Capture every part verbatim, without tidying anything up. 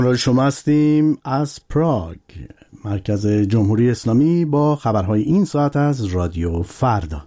همراه شما هستیم از پراگ، مرکز جمهوری اسلامی، با خبرهای این ساعت از رادیو فردا.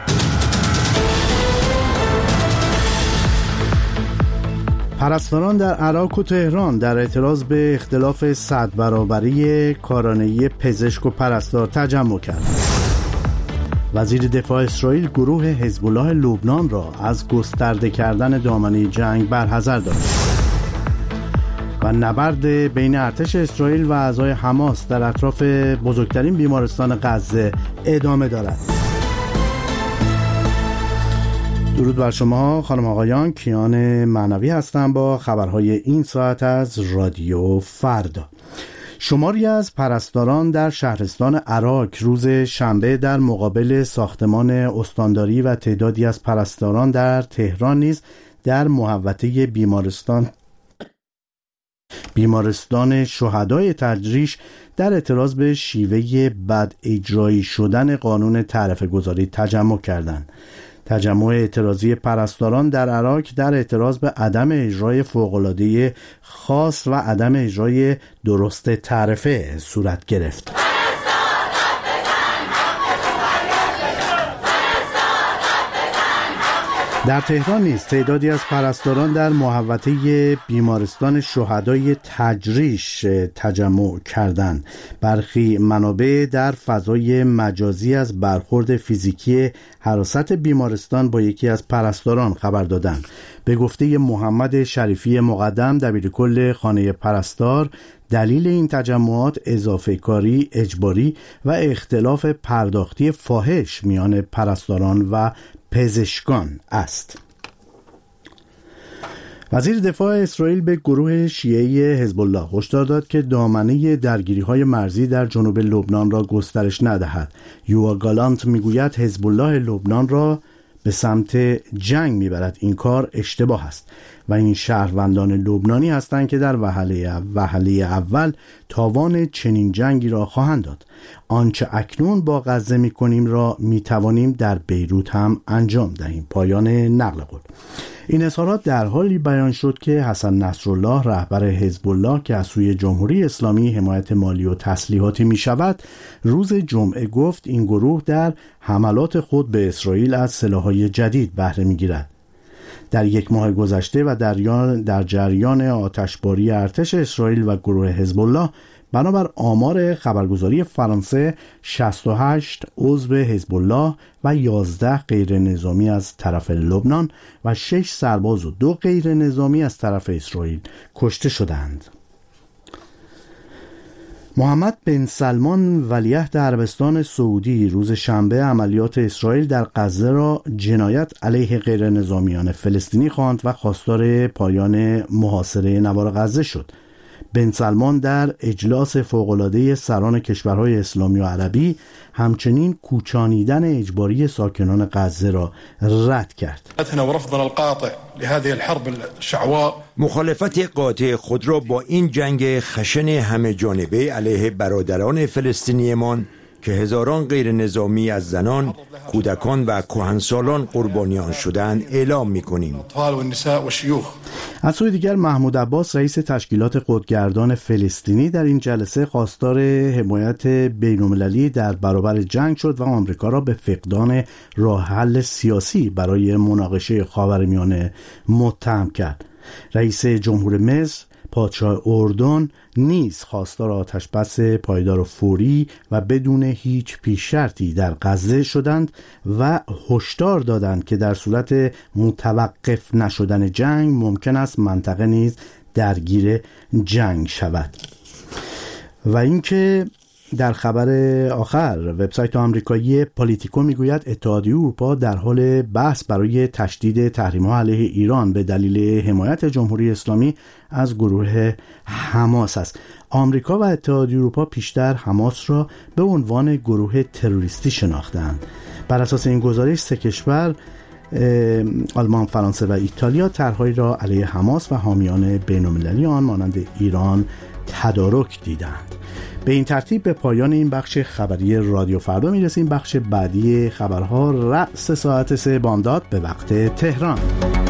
پرستاران در عراق و تهران در اعتراض به اختلاف صد برابری کارانه‌ای پزشک و پرستار تجمع کردند. وزیر دفاع اسرائیل گروه حزب الله لبنان را از گسترده کردن دامنه جنگ برحذر داشت. و نبرد بین ارتش اسرائیل و اعضای حماس در اطراف بزرگترین بیمارستان غزه ادامه دارد. درود بر شما خانم آقایان، کیان معنوی هستم با خبرهای این ساعت از رادیو فردا. شماری از پرستاران در شهرستان عراق روز شنبه در مقابل ساختمان استانداری و تعدادی از پرستاران در تهران نیز در محوطه بیمارستان بیمارستان شهدای تجریش در اعتراض به شیوه بد اجرایی شدن قانون تعرفه گذاری تجمع کردند. تجمع اعتراضی پرستاران در عراق در اعتراض به عدم اجرای فوق‌العاده خاص و عدم اجرای درست تعرفه صورت گرفت. در تهران نیز تعدادی از پرستاران در محوطه بیمارستان شهدای تجریش تجمع کردند. برخی منابع در فضای مجازی از برخورد فیزیکی حراست بیمارستان با یکی از پرستاران خبر دادند. به گفته محمد شریفی مقدم، دبیرکل خانه پرستار، دلیل این تجمعات اضافه کاری اجباری و اختلاف پرداختی فاحش میان پرستاران و پزشکان است. وزیر دفاع اسرائیل به گروه شیعی حزب الله هشدار داد که دامنه درگیری‌های مرزی در جنوب لبنان را گسترش ندهد. یوآ گالانت میگوید حزب الله لبنان را به سمت جنگ میبرد. این کار اشتباه است و این شهروندان لبنانی هستند که در وهله وهله اول تاوان چنین جنگی را خواهند داد. آنچه اکنون با غزه میکنیم را میتوانیم در بیروت هم انجام دهیم. پایان نقل قول. این اظهارات در حالی بیان شد که حسن نصرالله رهبر حزب الله که از سوی جمهوری اسلامی حمایت مالی و تسلیحاتی می شود، روز جمعه گفت این گروه در حملات خود به اسرائیل از سلاح‌های جدید بهره می گیرد. در یک ماه گذشته و در, در جریان آتشباری ارتش اسرائیل و گروه حزب الله، بنابر آمار خبرگزاری فرانسه، شصت و هشت عضو حزب الله و یازده غیر نظامی از طرف لبنان و شش سرباز و دو غیر نظامی از طرف اسرائیل کشته شدند. محمد بن سلمان ولیعهد عربستان سعودی روز شنبه عملیات اسرائیل در غزه را جنایت علیه غیر نظامیان فلسطینی خواند و خواستار پایان محاصره نوار غزه شد. بن سلمان در اجلاس فوق‌العاده سران کشورهای اسلامی و عربی همچنین کوچانیدن اجباری ساکنان غزه را رد کرد. مخالفت قاطع خود را با این جنگ خشن همه جانبه علیه برادران فلسطینیمان که هزاران غیر نظامی از زنان، کودکان و کهنسالان قربانیان شدند اعلام می‌کنیم. از سوی دیگر محمود عباس رئیس تشکیلات خودگردان فلسطینی در این جلسه خواستار حمایت بین‌المللی در برابر جنگ شد و آمریکا را به فقدان راه حل سیاسی برای مناقشه خاورمیانه متهم کرد. رئیس جمهور مصر، پادشاه اردن نیز خواستار آتشبس پایدار و فوری و بدون هیچ پیش شرطی در غزه شدند و هشدار دادند که در صورت متوقف نشدن جنگ ممکن است منطقه نیز درگیر جنگ شود. و اینکه در خبر آخر وبسایت آمریکایی پالیتیکو میگوید اتحادیه اروپا در حال بحث برای تشدید تحریم‌ها علیه ایران به دلیل حمایت جمهوری اسلامی از گروه حماس است. آمریکا و اتحادیه اروپا پیشتر حماس را به عنوان گروه تروریستی شناختند. بر اساس این گزارش سه کشور آلمان، فرانسه و ایتالیا طرحهایی را علیه حماس و حامیان بین‌المللی آن مانند ایران تدارک دیدند. به این ترتیب به پایان این بخش خبری رادیو فردا میرسیم. بخش بعدی خبرها رأس ساعت سه بامداد به وقت تهران.